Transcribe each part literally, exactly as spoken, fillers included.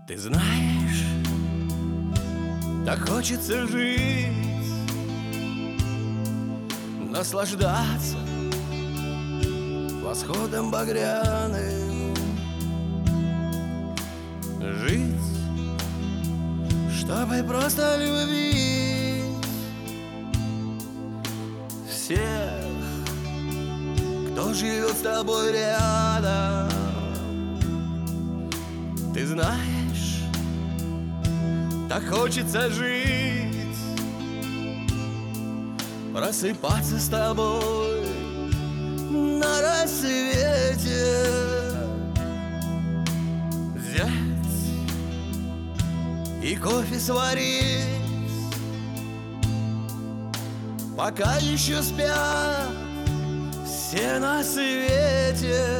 Ты знаешь, так хочется жить, наслаждаться восходом багряным, жить, чтобы просто любить всех, кто живет с тобой рядом. Ты знаешь, так хочется жить, просыпаться с тобой на рассвете, взять и кофе сварить, пока еще спят все на свете.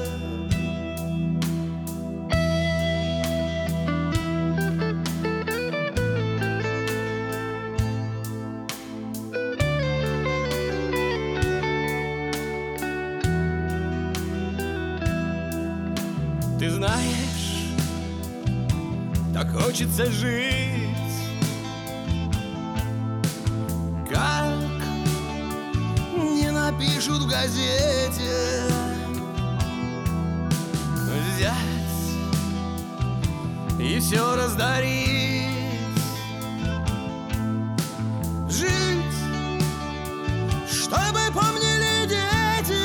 Ты знаешь, так хочется жить, как не напишут в газете, взять и все раздарить, жить, чтобы помнили дети.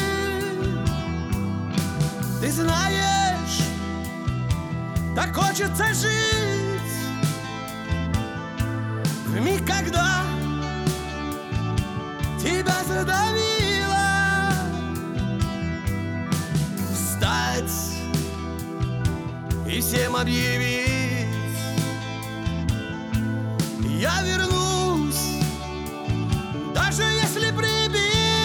Ты знаешь, так хочется жить в миг, когда тебя задавило, встать и всем объявить: я вернусь, даже если прибило.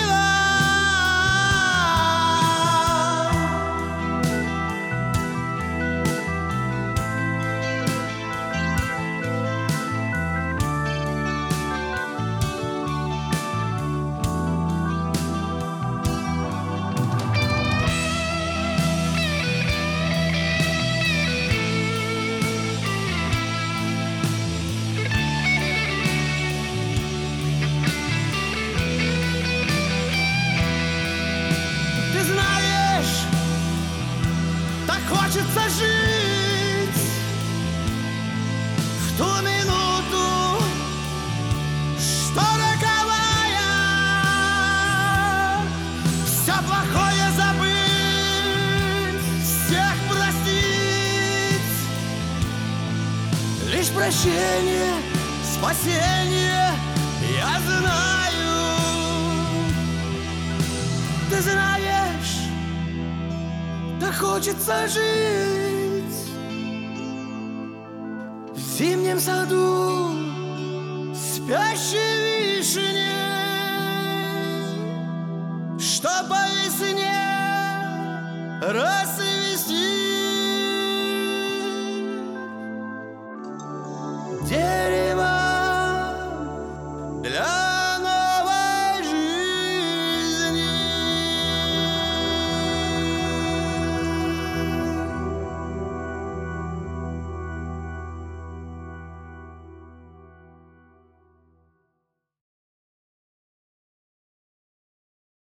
Хочется жить в ту минуту, что роковая, все плохое забыть, всех простить. Лишь прощение, спасение, я знаю. Ты знаешь, так хочется жить в зимнем саду спящей вишни, что по весне расцвести. Дерево